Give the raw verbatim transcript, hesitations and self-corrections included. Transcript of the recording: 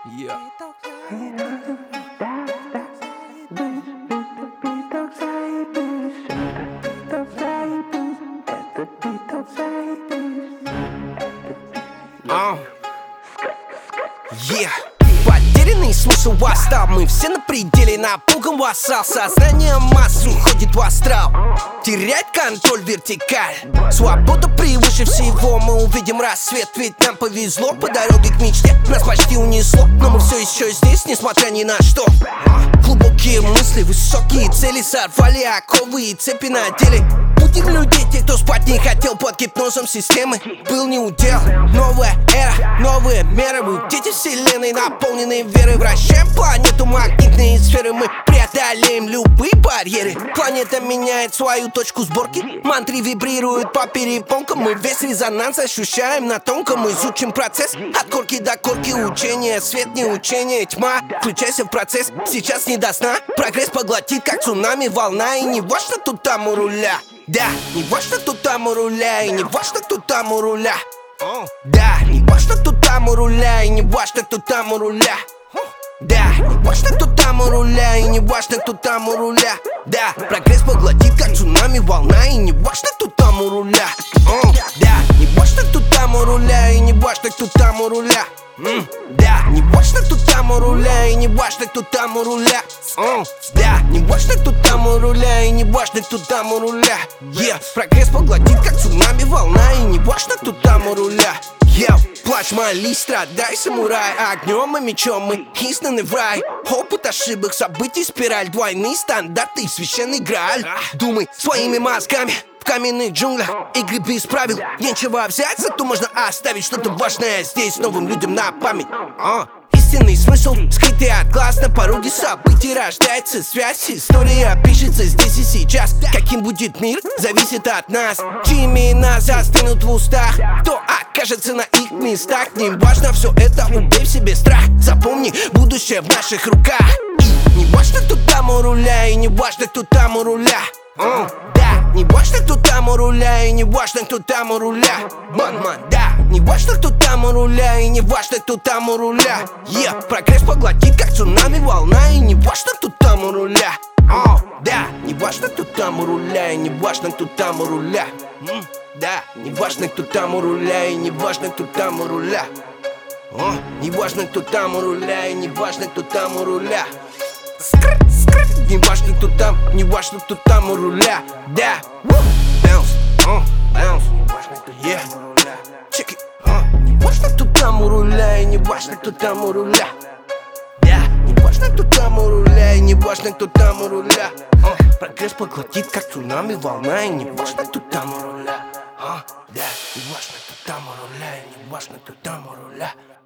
Yeah. Uh. Yeah. Потерянный смысл восстал. Мы все на пределе, напуган вассал. Сознание массы уходит в астрал. Терять контроль, вертикаль. Свобода превыше всего. Мы увидим рассвет, ведь нам повезло. По дороге к мечте нас почти унесло. Но мы все еще здесь, несмотря ни на что. Глубокие мысли, высокие цели. Сорвали оковы и цепи надели. Будем людей, те, кто спать не хотел. Под гипнозом системы был не удел. Новая эра, новые меры. Мы дети вселенной, наполненные верой. Вращаем планету, магнитные сферы. Мы преодолеем любые барьеры. Планета меняет свою точку сборки. Мантры вибрируют по перепонкам. Мы весь резонанс ощущаем на тонком. Изучим процесс от корки до корки. Учение, свет не учение, тьма. Включайся в процесс, сейчас не до сна. Прогресс поглотит, как цунами, волна. И не важно, тут там у руля. Да, не важно, кто там у руля. И не важно, кто там у руля. Да, не важно, кто там у руля. И не важно, кто там у руля. Да, не важно, кто там у руля. И не важно, кто там у руля. Да, прогресс поглотит, как цунами, волна. И не важно, кто там у руля. Да, не важно, кто там у руля. И не важно, кто там у руля. Mm, да, не важно, кто там у руля. И не важно, кто там у руля. uh, Да, не важно, кто там у руля. И не важно, кто там у руля. Yeah, прогресс поглотит, как цунами, волна. И не важно, кто там у руля. Yeah, плачь, молись, страдай, самурай. Огнем и мечом мы изгнаны в рай. Опыт ошибок, событий, спираль. Двойные стандарты и священный грааль. Думай своими мозгами в каменных джунглях. Игры без правил, нечего взять, зато можно оставить что-то важное здесь новым людям на память. а. Истинный смысл, скрытый от глаз. На пороге событий рождается связь. История пишется здесь и сейчас. Каким будет мир, зависит от нас. Чьи имена застынут в устах, кто окажется на их местах. Не важно все это, убей в себе страх. Запомни, будущее в наших руках. И не важно, кто там у руля. И не важно, кто там у руля. Uh, да, не важно, кто там у руля. И не важно, кто там у руля. Банман, да, не важно, кто там у руля. И не важно, кто там у руля. Yeah, прогресс поглотит, как цунами, волна. И не важно, кто там у руля. uh, Да, не важно, кто там у руля. И не важно, кто там у руля. mm, Да, не важно, кто там у руля. И не важно, кто там у руля. uh, Не важно, кто там у руля. И не важно, кто там у руля. Скр, скр. Не важно, кто там, не важно, кто там у руля. Да, bounce, uh, bounce. Yeah, check it, uh. Не важно, кто там у руля. И не важно, кто там у руля. Да, не важно, кто там у руля. И не важно, кто там у руля. uh. Прогресс поглотит, как цунами, волна. И не важно, кто там у руля. uh. Да, не важно, кто там у руля. И не важно, кто там у руля.